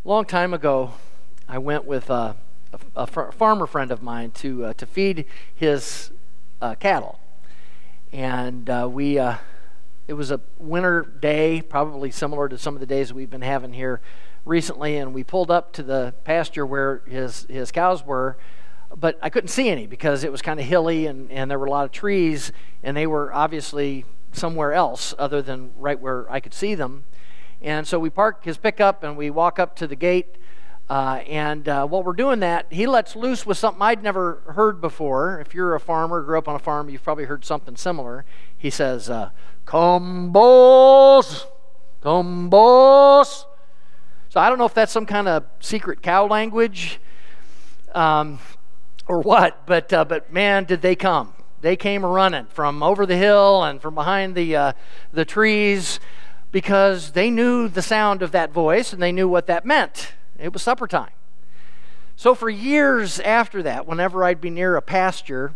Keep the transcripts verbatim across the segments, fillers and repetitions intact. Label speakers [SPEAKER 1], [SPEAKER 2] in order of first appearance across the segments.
[SPEAKER 1] A long time ago, I went with uh, a, a far- farmer friend of mine to uh, to feed his uh, cattle, and uh, we. Uh, it was a winter day, probably similar to some of the days we've been having here recently, and we pulled up to the pasture where his his cows were, but I couldn't see any because it was kind of hilly and, and there were a lot of trees, and they were obviously somewhere else other than right where I could see them. And so we park his pickup and we walk up to the gate, uh, and uh, while we're doing that, he lets loose with something I'd never heard before. If you're a farmer, grew up on a farm, you've probably heard something similar. He says, uh, "Come, boss, come, boss." So I don't know if that's some kind of secret cow language um, or what, but uh, but man, did they come. They came running from over the hill and from behind the uh, the trees, because they knew the sound of that voice and they knew what that meant. It was supper time. So for years after that, whenever I'd be near a pasture,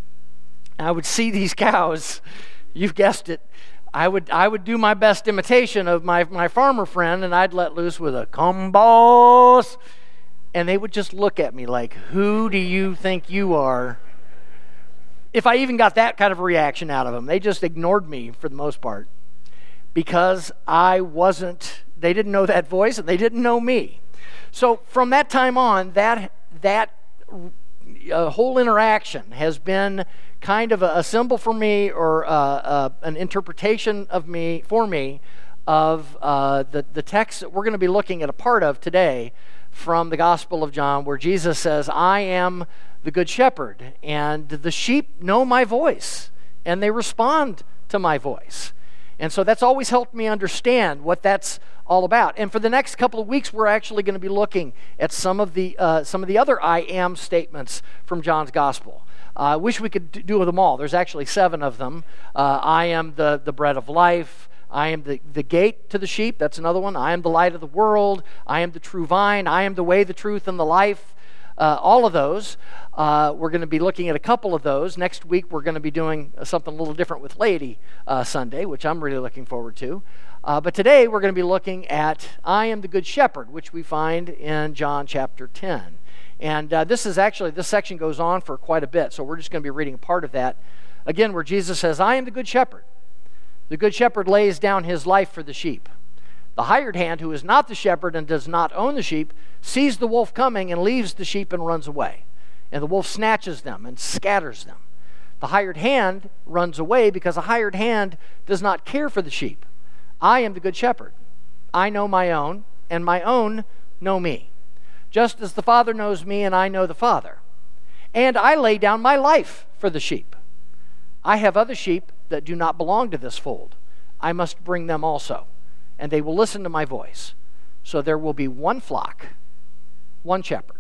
[SPEAKER 1] I would see these cows. You've guessed it. I would I would do my best imitation of my, my farmer friend, and I'd let loose with a "Come, boss," and they would just look at me like, "Who do you think you are?" If I even got that kind of a reaction out of them. They just ignored me for the most part, because I wasn't, they didn't know that voice and they didn't know me. So from that time on, that that uh, whole interaction has been kind of a, a symbol for me, or uh, uh, an interpretation of me, for me, of uh, the, the text that we're going to be looking at a part of today from the Gospel of John, where Jesus says, "I am the good shepherd, and the sheep know my voice, and they respond to my voice." And so that's always helped me understand what that's all about. And for the next couple of weeks, we're actually going to be looking at some of the uh, some of the other "I am" statements from John's Gospel. I uh, wish we could do them all. There's actually seven of them. Uh, I am the, the bread of life. I am the, the gate to the sheep. That's another one. I am the light of the world. I am the true vine. I am the way, the truth, and the life. Uh, all of those. Uh, we're going to be looking at a couple of those. Next week, we're going to be doing something a little different with Lady uh, Sunday, which I'm really looking forward to. Uh, but today, we're going to be looking at "I am the good shepherd," which we find in John chapter ten. And uh, this is actually, this section goes on for quite a bit, so we're just going to be reading a part of that. Again, where Jesus says, "I am the good shepherd. The good shepherd lays down his life for the sheep. The hired hand, who is not the shepherd and does not own the sheep, sees the wolf coming and leaves the sheep and runs away. And the wolf snatches them and scatters them. The hired hand runs away because a hired hand does not care for the sheep. I am the good shepherd. I know my own, and my own know me. Just as the Father knows me, and I know the Father. And I lay down my life for the sheep. I have other sheep that do not belong to this fold. I must bring them also, and they will listen to my voice. So there will be one flock, one shepherd."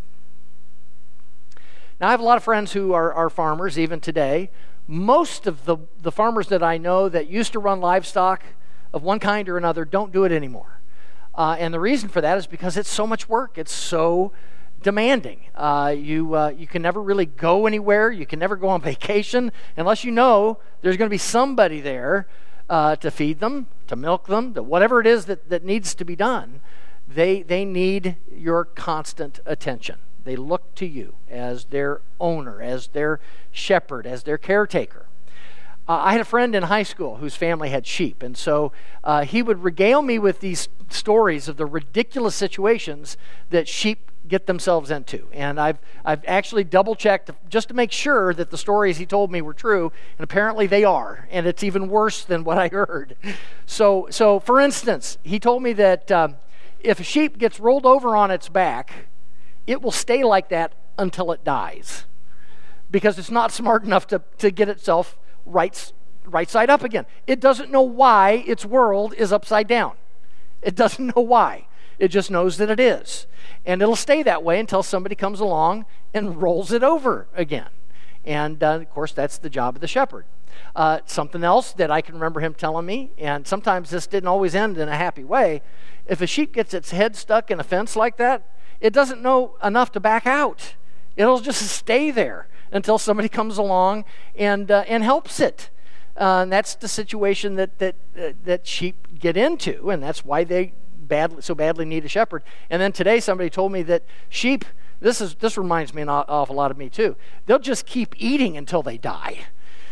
[SPEAKER 1] Now, I have a lot of friends who are, are farmers, even today. Most of the, the farmers that I know that used to run livestock of one kind or another don't do it anymore. Uh, and the reason for that is because it's so much work. It's so demanding. Uh, you uh, you can never really go anywhere. You can never go on vacation unless you know there's going to be somebody there uh, to feed them, to milk them, to whatever it is that, that needs to be done. They they need your constant attention. They look to you as their owner, as their shepherd, as their caretaker. Uh, I had a friend in high school whose family had sheep, and so uh, he would regale me with these stories of the ridiculous situations that sheep get themselves into. And I've I've actually double-checked just to make sure that the stories he told me were true, and apparently they are, and it's even worse than what I heard. So, so for instance, he told me that uh, if a sheep gets rolled over on its back, it will stay like that until it dies, because it's not smart enough to, to get itself right, right side up again. It doesn't know why its world is upside down. It doesn't know why. It just knows that it is. And it'll stay that way until somebody comes along and rolls it over again. And, uh, of course, that's the job of the shepherd. Uh, something else that I can remember him telling me, and sometimes this didn't always end in a happy way, if a sheep gets its head stuck in a fence like that, it doesn't know enough to back out. It'll just stay there until somebody comes along and uh, and helps it. Uh, and that's the situation that that uh, that sheep get into, and that's why they badly so badly need a shepherd. And then today somebody told me that sheep, this is this reminds me an awful lot of me too. They'll just keep eating until they die.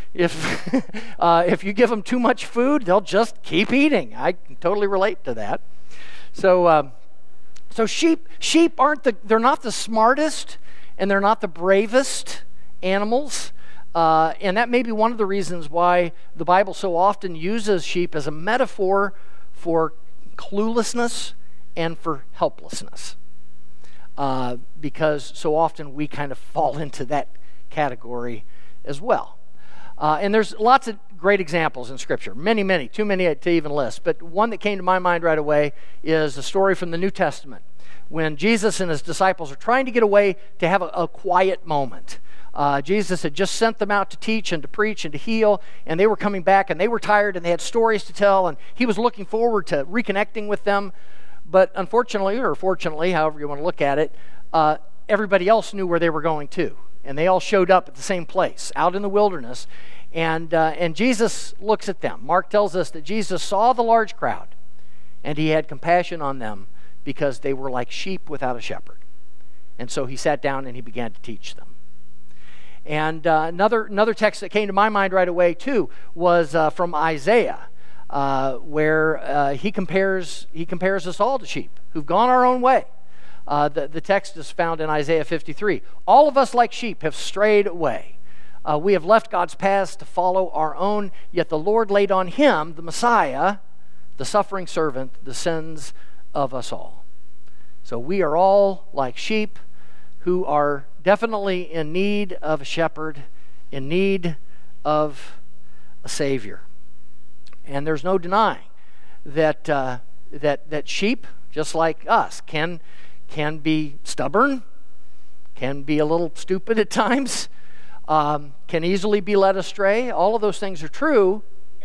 [SPEAKER 1] If uh, if you give them too much food, they'll just keep eating. I can totally relate to that. So uh, so sheep sheep aren't the they're not the smartest and they're not the bravest animals. Uh, and that may be one of the reasons why the Bible so often uses sheep as a metaphor for cluelessness and for helplessness. Uh, because so often we kind of fall into that category as well. Uh, and there's lots of great examples in Scripture. Many, many, too many to even list. But one that came to my mind right away is a story from the New Testament when Jesus and his disciples are trying to get away to have a, a quiet moment. Uh, Jesus had just sent them out to teach and to preach and to heal, and they were coming back, and they were tired, and they had stories to tell, and he was looking forward to reconnecting with them. But unfortunately, or fortunately, however you want to look at it, uh, everybody else knew where they were going to. And they all showed up at the same place, out in the wilderness. And, uh, and Jesus looks at them. Mark tells us that Jesus saw the large crowd, and he had compassion on them because they were like sheep without a shepherd. And so he sat down and he began to teach them. And uh, another, another text that came to my mind right away, too, was uh, from Isaiah, uh, where uh, he compares he compares us all to sheep who've gone our own way. Uh, the, the text is found in Isaiah fifty-three. All of us like sheep have strayed away. Uh, we have left God's paths to follow our own, yet the Lord laid on him, the Messiah, the suffering servant, the sins of us all. So we are all like sheep who are definitely in need of a shepherd, in need of a Savior. And there's no denying that uh, that that sheep, just like us, can can be stubborn, can be a little stupid at times, um, can easily be led astray. All of those things are true.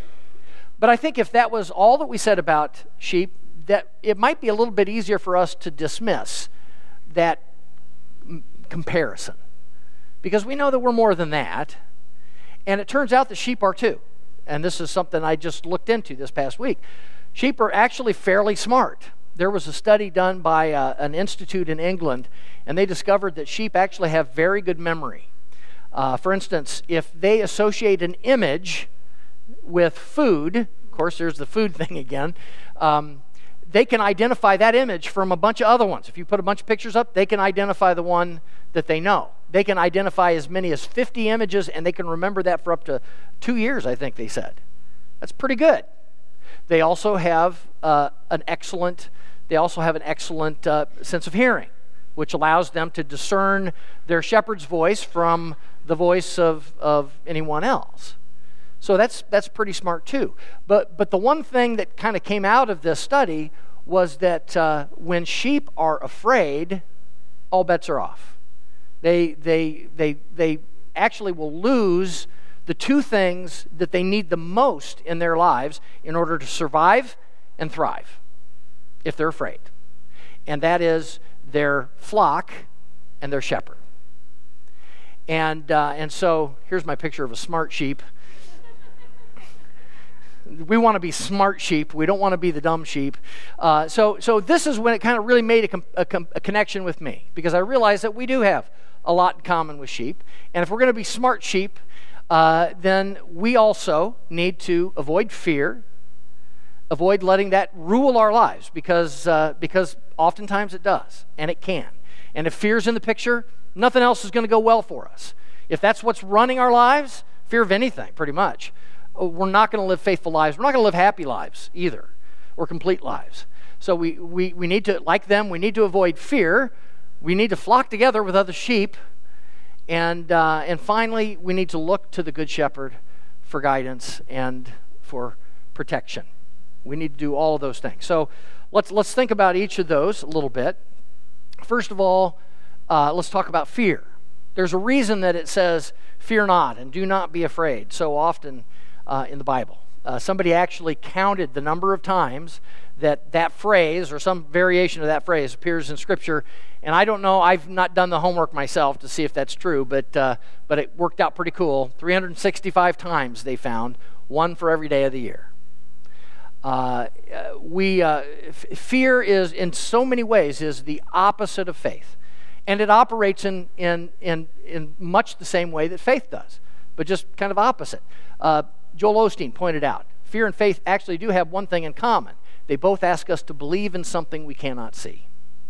[SPEAKER 1] But I think if that was all that we said about sheep, that it might be a little bit easier for us to dismiss that m- comparison. Because we know that we're more than that. And it turns out that sheep are too. And this is something I just looked into this past week. Sheep are actually fairly smart. There was a study done by uh, an institute in England, and they discovered that sheep actually have very good memory. Uh, for instance, if they associate an image with food, of course there's the food thing again, um, they can identify that image from a bunch of other ones. If you put a bunch of pictures up, they can identify the one that they know. They can identify as many as fifty images, and they can remember that for up to two years, I think they said. That's pretty good. They also have uh, an excellent, they also have an excellent uh, sense of hearing, which allows them to discern their shepherd's voice from the voice of, of anyone else. So that's that's pretty smart too. But but the one thing that kind of came out of this study was that uh, when sheep are afraid, all bets are off. They they they they actually will lose the two things that they need the most in their lives in order to survive and thrive, if they're afraid. And that is their flock and their shepherd. And uh, and so here's my picture of a smart sheep. We want to be smart sheep. We don't want to be the dumb sheep. Uh, so so this is when it kind of really made a, com- a, com- a connection with me, because I realized that we do have a lot in common with sheep. And if we're going to be smart sheep, uh, then we also need to avoid fear, avoid letting that rule our lives, because uh, because oftentimes it does, and it can. And if fear's in the picture, nothing else is going to go well for us. If that's what's running our lives, fear of anything, pretty much, we're not going to live faithful lives. We're not going to live happy lives either, or complete lives. So we, we, we need to, like them, we need to avoid fear. We need to flock together with other sheep. And, uh, and finally, we need to look to the Good Shepherd for guidance and for protection. We need to do all of those things. So let's, let's think about each of those a little bit. First of all, uh, let's talk about fear. There's a reason that it says, fear not and do not be afraid, so often uh, in the Bible. Uh, somebody actually counted the number of times that that phrase or some variation of that phrase appears in Scripture. And I don't know, I've not done the homework myself to see if that's true, but uh, but it worked out pretty cool. three hundred sixty-five times they found, one for every day of the year. Uh, we uh, f- fear is, in so many ways, is the opposite of faith. And it operates in, in, in, in much the same way that faith does, but just kind of opposite. Uh, Joel Osteen pointed out, fear and faith actually do have one thing in common. They both ask us to believe in something we cannot see.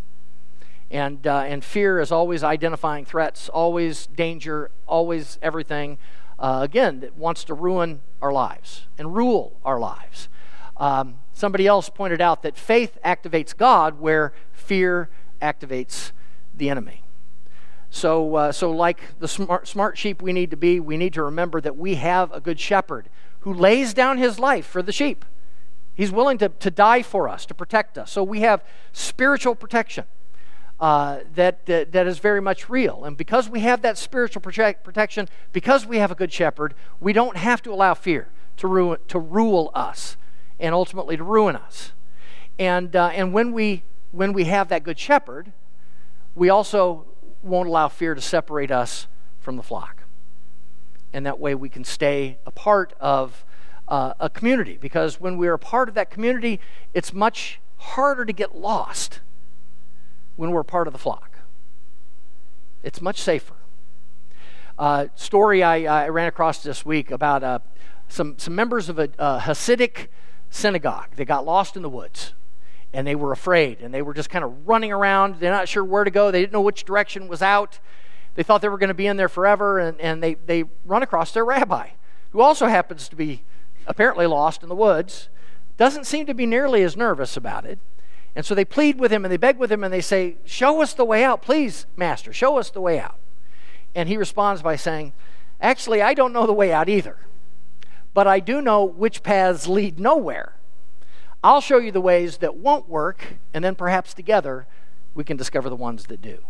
[SPEAKER 1] And, uh, and fear is always identifying threats, always danger, always everything, uh, again, that wants to ruin our lives and rule our lives. Um, somebody else pointed out that faith activates God where fear activates the enemy. So, uh, so like the smart, smart sheep we need to be, we need to remember that we have a good shepherd who lays down his life for the sheep. He's willing to, to die for us, to protect us. So we have spiritual protection uh, that, that, that is very much real. And because we have that spiritual protect, protection, because we have a good shepherd, we don't have to allow fear to, ruin, to rule us and ultimately to ruin us. And, uh, and when, we, when we have that good shepherd, we also won't allow fear to separate us from the flock. And that way we can stay a part of uh, a community. Because when we're a part of that community, it's much harder to get lost when we're a part of the flock. It's much safer. Uh, story I, I ran across this week about uh, some, some members of a, a Hasidic synagogue. They got lost in the woods. And they were afraid, and they were just kind of running around. They're not sure where to go. They didn't know which direction was out. They thought they were going to be in there forever, and, and they, they run across their rabbi, who also happens to be apparently lost in the woods, doesn't seem to be nearly as nervous about it. And so they plead with him, and they beg with him, and they say, "Show us the way out, please, Master, show us the way out." And he responds by saying, "Actually, I don't know the way out either, but I do know which paths lead nowhere. I'll show you the ways that won't work, and then perhaps together we can discover the ones that do."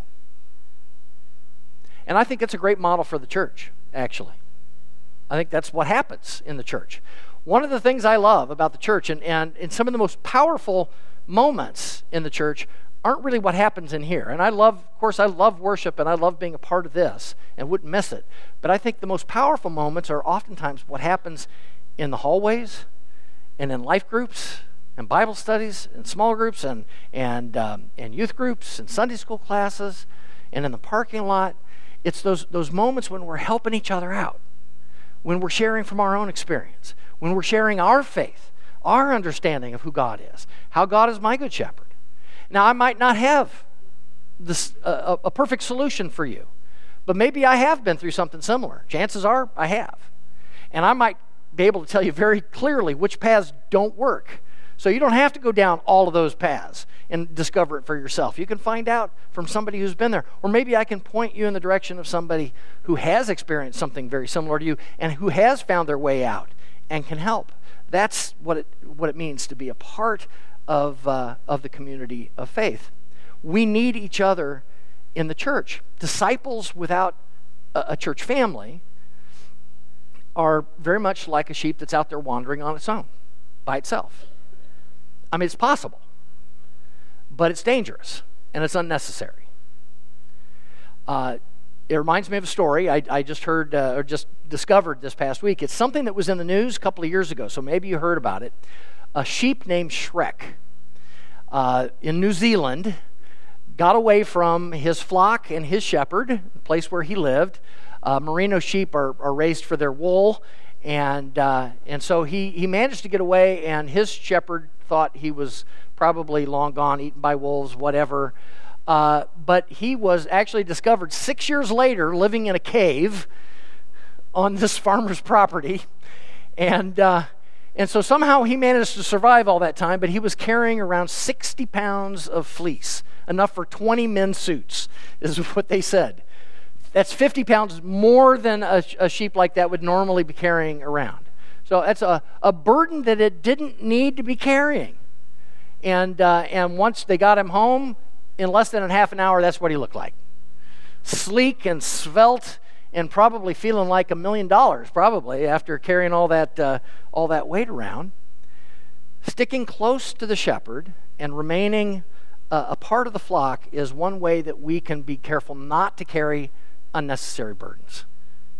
[SPEAKER 1] And I think it's a great model for the church, actually. I think that's what happens in the church. One of the things I love about the church, and, and, and some of the most powerful moments in the church, aren't really what happens in here. And I love, of course, I love worship, and I love being a part of this, and wouldn't miss it. But I think the most powerful moments are oftentimes what happens in the hallways, and in life groups, and Bible studies, and small groups, and and um, and youth groups, and Sunday school classes, and in the parking lot. It's those those moments when we're helping each other out, when we're sharing from our own experience, when we're sharing our faith, our understanding of who God is, how God is my good shepherd. Now, I might not have this uh, a perfect solution for you, but maybe I have been through something similar. Chances are I have, and I might be able to tell you very clearly which paths don't work. So you don't have to go down all of those paths and discover it for yourself. You can find out from somebody who's been there. Or maybe I can point you in the direction of somebody who has experienced something very similar to you and who has found their way out and can help. That's what it, what it means to be a part of, uh, of the community of faith. We need each other in the church. Disciples without a, a church family are very much like a sheep that's out there wandering on its own, by itself. I mean, it's possible, but it's dangerous, and it's unnecessary. Uh, it reminds me of a story I, I just heard, uh, or just discovered this past week. It's something that was in the news a couple of years ago, so maybe you heard about it. A sheep named Shrek uh, in New Zealand got away from his flock and his shepherd, the place where he lived. Uh, merino sheep are, are raised for their wool, and uh, and so he, he managed to get away, and his shepherd thought he was probably long gone, eaten by wolves, whatever. Uh, but he was actually discovered six years later living in a cave on this farmer's property. And uh, and so somehow he managed to survive all that time, but he was carrying around sixty pounds of fleece, enough for twenty men's suits, is what they said. That's fifty pounds more than a, a sheep like that would normally be carrying around. So that's a, a burden that it didn't need to be carrying. And uh, and once they got him home, in less than a half an hour, that's what he looked like. Sleek and svelte, and probably feeling like a million dollars, probably, after carrying all that uh, all that weight around. Sticking close to the shepherd and remaining uh, a part of the flock is one way that we can be careful not to carry unnecessary burdens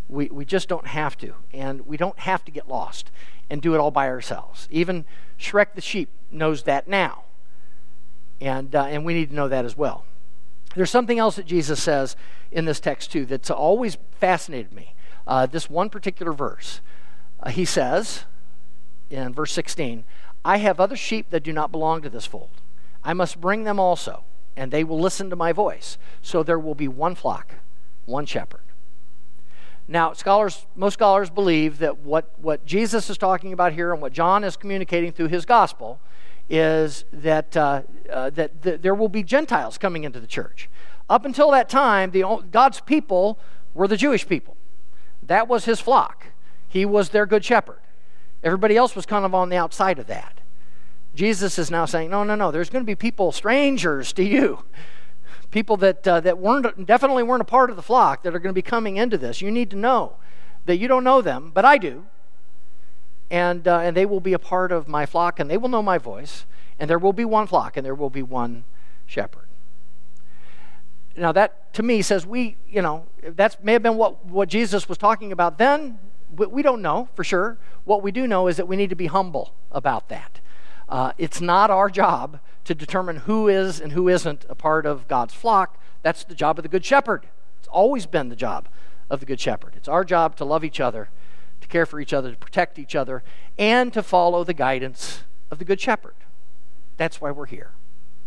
[SPEAKER 1] We, we just don't have to. And we don't have to get lost and do it all by ourselves. Even Shrek the sheep knows that now. And, uh, and we need to know that as well. There's something else that Jesus says in this text too that's always fascinated me. Uh, this one particular verse. Uh, he says in verse sixteen, I have other sheep that do not belong to this fold. I must bring them also, and they will listen to my voice. So there will be one flock, one shepherd. Now, scholars, most scholars believe that what, what Jesus is talking about here and what John is communicating through his gospel is that, uh, uh, that th- there will be Gentiles coming into the church. Up until that time, the, God's people were the Jewish people. That was his flock. He was their good shepherd. Everybody else was kind of on the outside of that. Jesus is now saying, no, no, no, there's going to be people, strangers to you, people that uh, that weren't definitely weren't a part of the flock that are going to be coming into this. You need to know that you don't know them, but I do. And, uh, and they will be a part of my flock, and they will know my voice, and there will be one flock, and there will be one shepherd. Now that, to me, says we, you know, that may have been what, what Jesus was talking about then. We don't know for sure. What we do know is that we need to be humble about that. Uh, it's not our job to determine who is and who isn't a part of God's flock. That's the job of the Good Shepherd. It's always been the job of the Good Shepherd. It's our job to love each other, to care for each other, to protect each other, and to follow the guidance of the Good Shepherd. That's why we're here.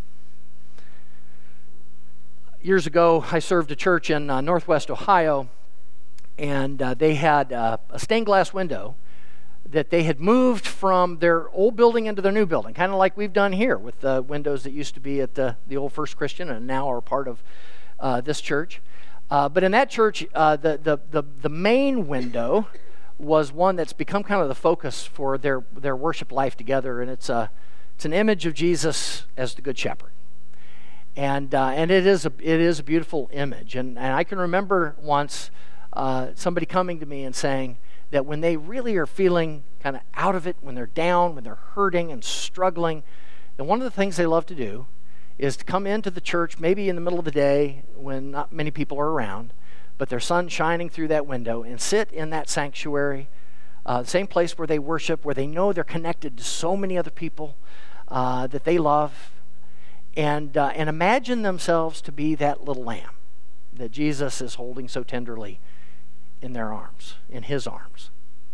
[SPEAKER 1] Years ago, I served a church in uh, Northwest Ohio, and uh, they had uh, a stained glass window that they had moved from their old building into their new building, kind of like we've done here with the windows that used to be at the, the old First Christian and now are part of uh, this church. Uh, but in that church, uh, the, the, the, the main window was one that's become kind of the focus for their, their worship life together, and it's, a, it's an image of Jesus as the Good Shepherd. And uh, and it is a it is a beautiful image. And, and I can remember once uh, somebody coming to me and saying that when they really are feeling kind of out of it, when they're down, when they're hurting and struggling, then one of the things they love to do is to come into the church, maybe in the middle of the day when not many people are around, but their sun's shining through that window, and sit in that sanctuary, uh, the same place where they worship, where they know they're connected to so many other people uh, that they love, and uh, and imagine themselves to be that little lamb that Jesus is holding so tenderly in their arms, in his arms.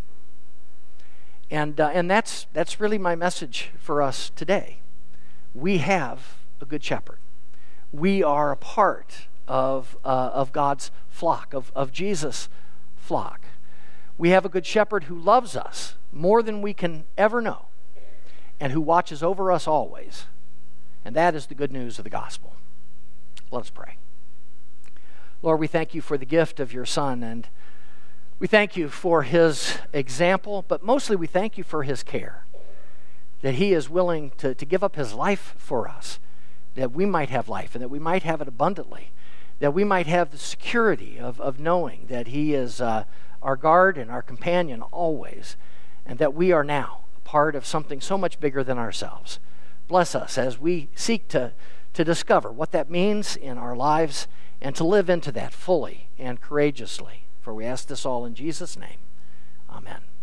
[SPEAKER 1] And uh, and that's that's really my message for us today. We have a good shepherd. We are a part of uh, of God's flock, of, of Jesus' flock. We have a good shepherd who loves us more than we can ever know, and who watches over us always. And that is the good news of the gospel. Let us pray. Lord, we thank you for the gift of your Son, and we thank you for his example, but mostly we thank you for his care, that he is willing to, to give up his life for us, that we might have life and that we might have it abundantly, that we might have the security of, of knowing that he is uh, our guard and our companion always, and that we are now a part of something so much bigger than ourselves. Bless us as we seek to, to discover what that means in our lives and to live into that fully and courageously. For we ask this all in Jesus' name. Amen.